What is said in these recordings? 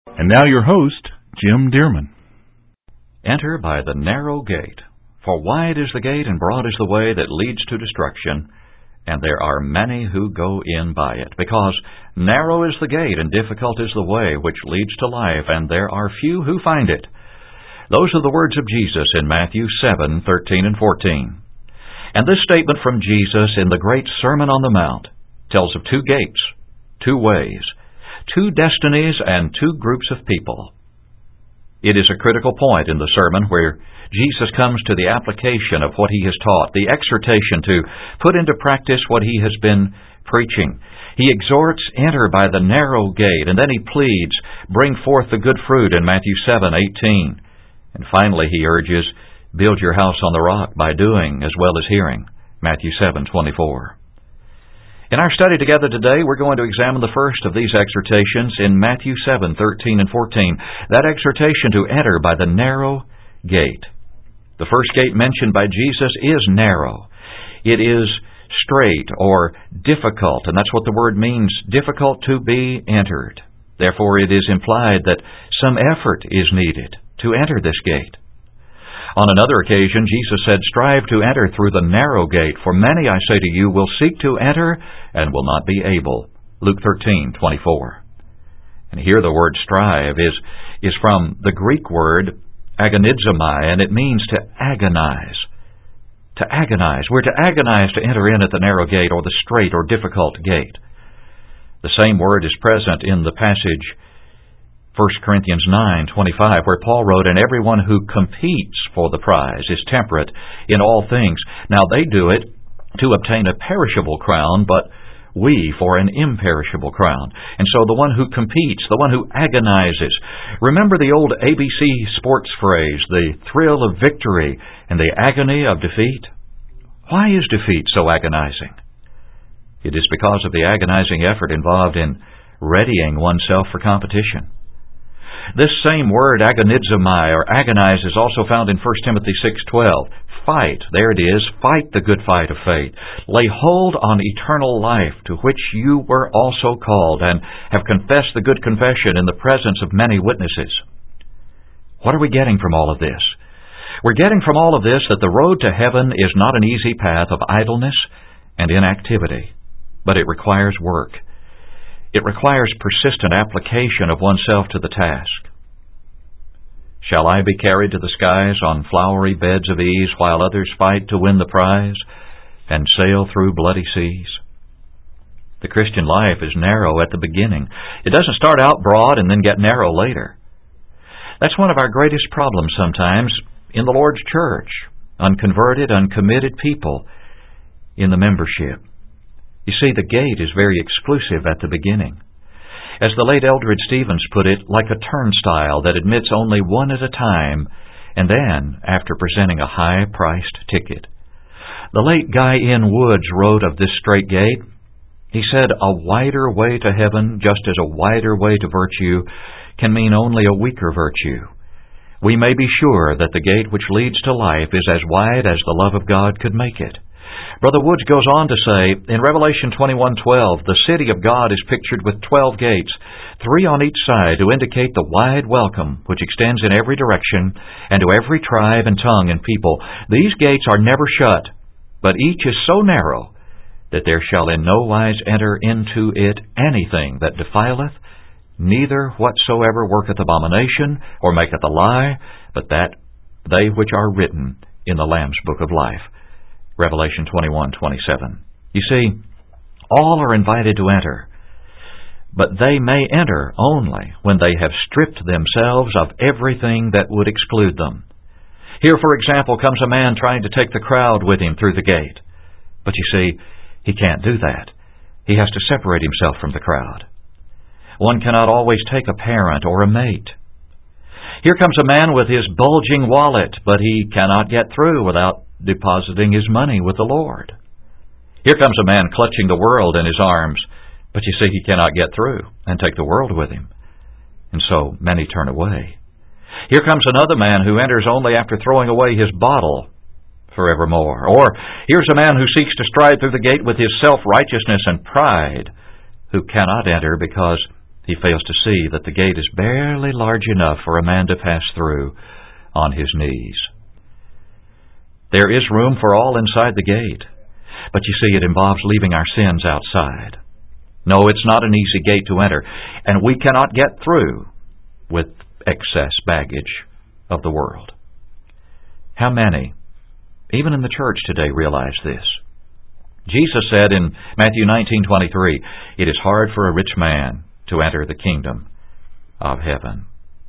And now your host, Jim Dearman. Enter by the narrow gate, for wide is the gate and broad is the way that leads to destruction, and there are many who go in by it. Because narrow is the gate and difficult is the way which leads to life, and there are few who find it. Those are the words of Jesus in Matthew 7:13 and 14. And this statement from Jesus in the great Sermon on the Mount tells of two gates, two ways, two destinies, and two groups of people. It is a critical point in the sermon where Jesus comes to the application of what he has taught, the exhortation to put into practice what he has been preaching. He exhorts, enter by the narrow gate, and then he pleads, bring forth the good fruit in Matthew 7:18. And finally he urges, build your house on the rock by doing as well as hearing, Matthew 7:24. In our study together today, we're going to examine the first of these exhortations in Matthew 7:13 and 14, that exhortation to enter by the narrow gate. The first gate mentioned by Jesus is narrow. It is straight or difficult, and that's what the word means, difficult to be entered. Therefore, it is implied that some effort is needed to enter this gate. On another occasion, Jesus said, strive to enter through the narrow gate, for many, I say to you, will seek to enter and will not be able. Luke 13:24. And here the word strive is from the Greek word agonizomai, and it means to agonize. To agonize. We're to agonize to enter in at the narrow gate or the straight or difficult gate. The same word is present in the passage 1 Corinthians 9:25, where Paul wrote, and everyone who competes for the prize is temperate in all things. Now they do it to obtain a perishable crown, but we for an imperishable crown. And so the one who competes, the one who agonizes. Remember the old ABC sports phrase, the thrill of victory and the agony of defeat? Why is defeat so agonizing? It is because of the agonizing effort involved in readying oneself for competition. This same word, agonizomai, or agonize, is also found in 1 Timothy 6:12. Fight, there it is, fight the good fight of faith. Lay hold on eternal life, to which you were also called, and have confessed the good confession in the presence of many witnesses. What are we getting from all of this? We're getting from all of this that the road to heaven is not an easy path of idleness and inactivity, but it requires work. It requires persistent application of oneself to the task. Shall I be carried to the skies on flowery beds of ease while others fight to win the prize and sail through bloody seas? The Christian life is narrow at the beginning. It doesn't start out broad and then get narrow later. That's one of our greatest problems sometimes in the Lord's church, unconverted, uncommitted people in the membership. You see, the gate is very exclusive at the beginning. As the late Eldred Stevens put it, like a turnstile that admits only one at a time, and then after presenting a high-priced ticket. The late Guy N. Woods wrote of this strait gate, he said, a wider way to heaven, just as a wider way to virtue, can mean only a weaker virtue. We may be sure that the gate which leads to life is as wide as the love of God could make it. Brother Woods goes on to say, in Revelation 21:12, the city of God is pictured with 12 gates, 3 on each side, to indicate the wide welcome which extends in every direction and to every tribe and tongue and people. These gates are never shut, but each is so narrow that there shall in no wise enter into it anything that defileth, neither whatsoever worketh abomination or maketh a lie, but that they which are written in the Lamb's book of life. Revelation 21:27. You see, all are invited to enter, but they may enter only when they have stripped themselves of everything that would exclude them. Here, for example, comes a man trying to take the crowd with him through the gate. But you see, he can't do that. He has to separate himself from the crowd. One cannot always take a parent or a mate. Here comes a man with his bulging wallet, but he cannot get through without depositing his money with the Lord. Here comes a man clutching the world in his arms, but you see he cannot get through and take the world with him. And so many turn away. Here comes another man who enters only after throwing away his bottle forevermore. Or here's a man who seeks to stride through the gate with his self-righteousness and pride, who cannot enter because he fails to see that the gate is barely large enough for a man to pass through on his knees. There is room for all inside the gate, but you see, it involves leaving our sins outside. No, it's not an easy gate to enter, and we cannot get through with excess baggage of the world. How many, even in the church today, realize this? Jesus said in Matthew 19:23, "It is hard for a rich man to enter the kingdom of heaven."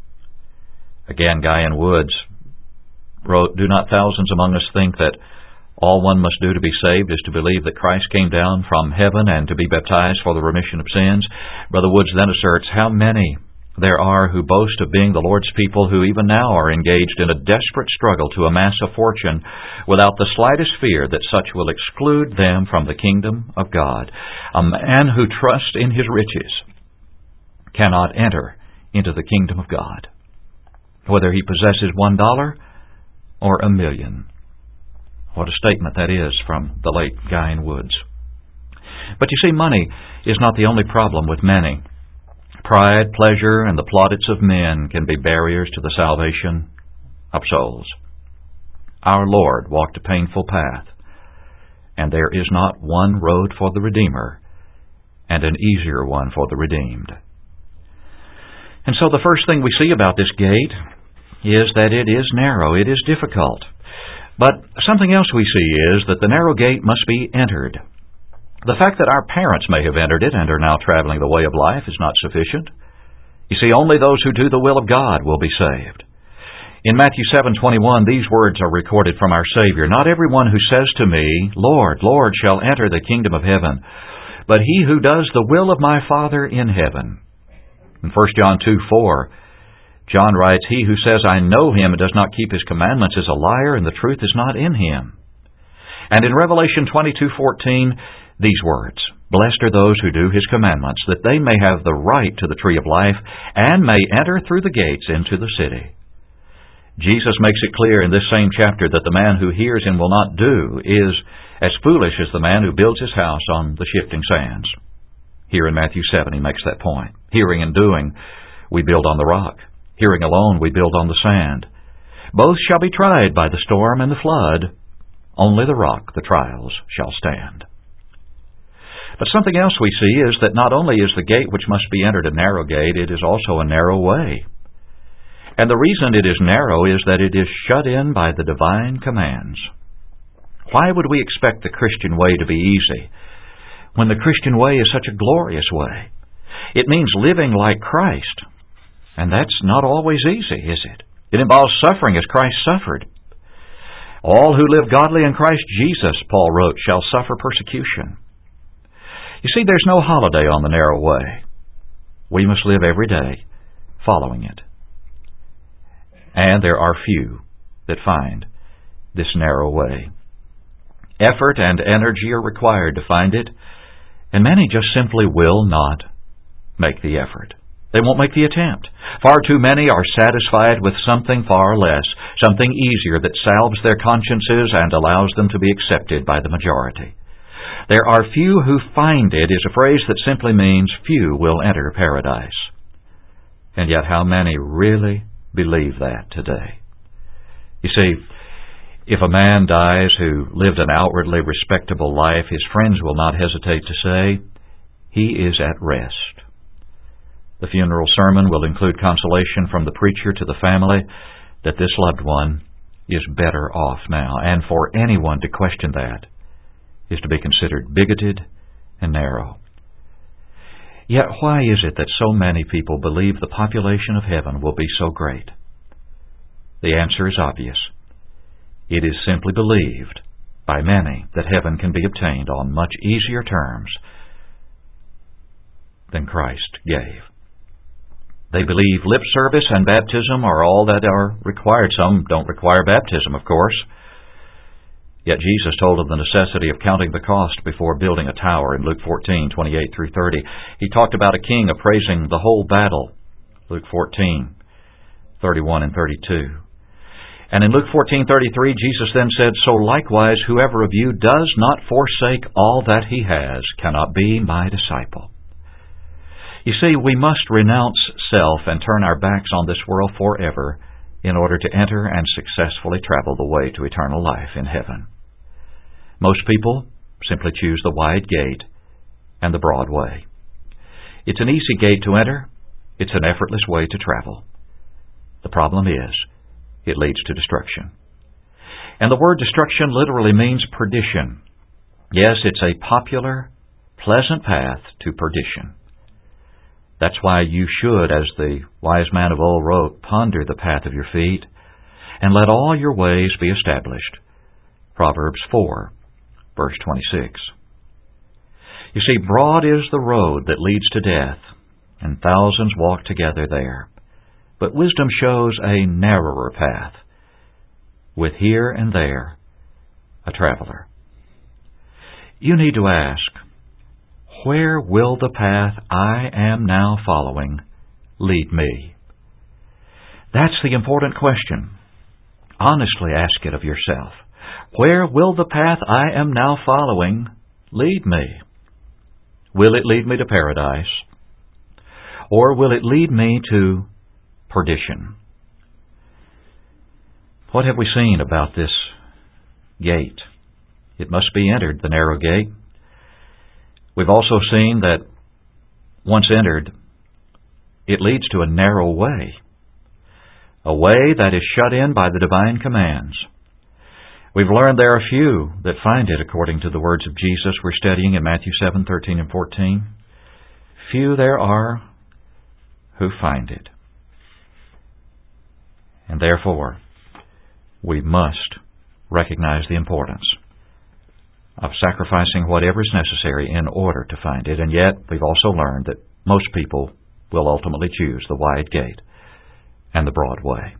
Again, Guy N. Woods wrote, "Do not thousands among us think that all one must do to be saved is to believe that Christ came down from heaven and to be baptized for the remission of sins?" Brother Woods then asserts, "How many there are who boast of being the Lord's people who even now are engaged in a desperate struggle to amass a fortune without the slightest fear that such will exclude them from the kingdom of God. A man who trusts in his riches cannot enter into the kingdom of God, whether he possesses $1 or $1 million. What a statement that is from the late Guy N. Woods. But you see, money is not the only problem with many. Pride, pleasure, and the plaudits of men can be barriers to the salvation of souls. Our Lord walked a painful path, and there is not one road for the Redeemer and an easier one for the redeemed. And so the first thing we see about this gate is that it is narrow, it is difficult. But something else we see is that the narrow gate must be entered. The fact that our parents may have entered it and are now traveling the way of life is not sufficient. You see, only those who do the will of God will be saved. In Matthew 7:21, these words are recorded from our Savior. "Not everyone who says to me, 'Lord, Lord,' shall enter the kingdom of heaven, but he who does the will of my Father in heaven." In 1 John 2:4, John writes, "He who says, 'I know him,' and does not keep his commandments is a liar, and the truth is not in him." And in Revelation 22:14, these words, "Blessed are those who do his commandments, that they may have the right to the tree of life, and may enter through the gates into the city." Jesus makes it clear in this same chapter that the man who hears and will not do is as foolish as the man who builds his house on the shifting sands. Here in Matthew 7, he makes that point. Hearing and doing, we build on the rock. Hearing alone, we build on the sand. Both shall be tried by the storm and the flood. Only the rock, the trials, shall stand. But something else we see is that not only is the gate which must be entered a narrow gate, it is also a narrow way. And the reason it is narrow is that it is shut in by the divine commands. Why would we expect the Christian way to be easy when the Christian way is such a glorious way? It means living like Christ. And that's not always easy, is it? It involves suffering as Christ suffered. "All who live godly in Christ Jesus," Paul wrote, "shall suffer persecution." You see, there's no holiday on the narrow way. We must live every day following it. And there are few that find this narrow way. Effort and energy are required to find it, and many just simply will not make the effort. They won't make the attempt. Far too many are satisfied with something far less, something easier that salves their consciences and allows them to be accepted by the majority. "There are few who find it" is a phrase that simply means few will enter paradise. And yet how many really believe that today? You see, if a man dies who lived an outwardly respectable life, his friends will not hesitate to say, "He is at rest." The funeral sermon will include consolation from the preacher to the family that this loved one is better off now. And for anyone to question that is to be considered bigoted and narrow. Yet why is it that so many people believe the population of heaven will be so great? The answer is obvious. It is simply believed by many that heaven can be obtained on much easier terms than Christ gave. They believe lip service and baptism are all that are required. Some don't require baptism, of course. Yet Jesus told of the necessity of counting the cost before building a tower in Luke 14:28 through 30. He talked about a king appraising the whole battle, Luke 14:31 and 32. And in Luke 14:33, Jesus then said, "So likewise, whoever of you does not forsake all that he has cannot be my disciple." You see, we must renounce self and turn our backs on this world forever in order to enter and successfully travel the way to eternal life in heaven. Most people simply choose the wide gate and the broad way. It's an easy gate to enter. It's an effortless way to travel. The problem is, it leads to destruction. And the word destruction literally means perdition. Yes, it's a popular, pleasant path to perdition. That's why you should, as the wise man of old wrote, ponder the path of your feet, and let all your ways be established. Proverbs 4, verse 26. You see, broad is the road that leads to death, and thousands walk together there. But wisdom shows a narrower path, with here and there a traveler. You need to ask, where will the path I am now following lead me? That's the important question. Honestly ask it of yourself. Where will the path I am now following lead me? Will it lead me to paradise? Or will it lead me to perdition? What have we seen about this gate? It must be entered, the narrow gate. We've also seen that once entered, it leads to a narrow way, a way that is shut in by the divine commands. We've learned there are few that find it, according to the words of Jesus we're studying in Matthew 7:13 and 14. Few there are who find it. And therefore, we must recognize the importance of sacrificing whatever is necessary in order to find it. And yet, we've also learned that most people will ultimately choose the wide gate and the broad way.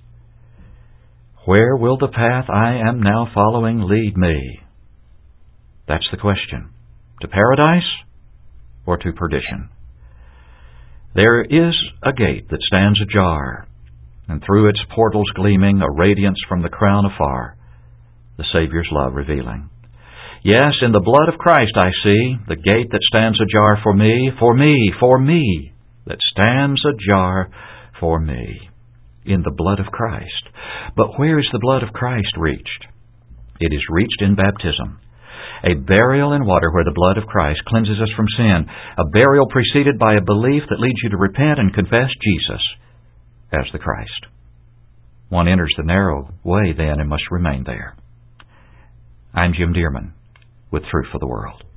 Where will the path I am now following lead me? That's the question. To paradise or to perdition? There is a gate that stands ajar, and through its portals gleaming a radiance from the crown afar, the Savior's love revealing. Yes, in the blood of Christ I see the gate that stands ajar for me, that stands ajar for me. In the blood of Christ. But where is the blood of Christ reached? It is reached in baptism. A burial in water where the blood of Christ cleanses us from sin. A burial preceded by a belief that leads you to repent and confess Jesus as the Christ. One enters the narrow way then and must remain there. I'm Jim Dearman with Truth for the World.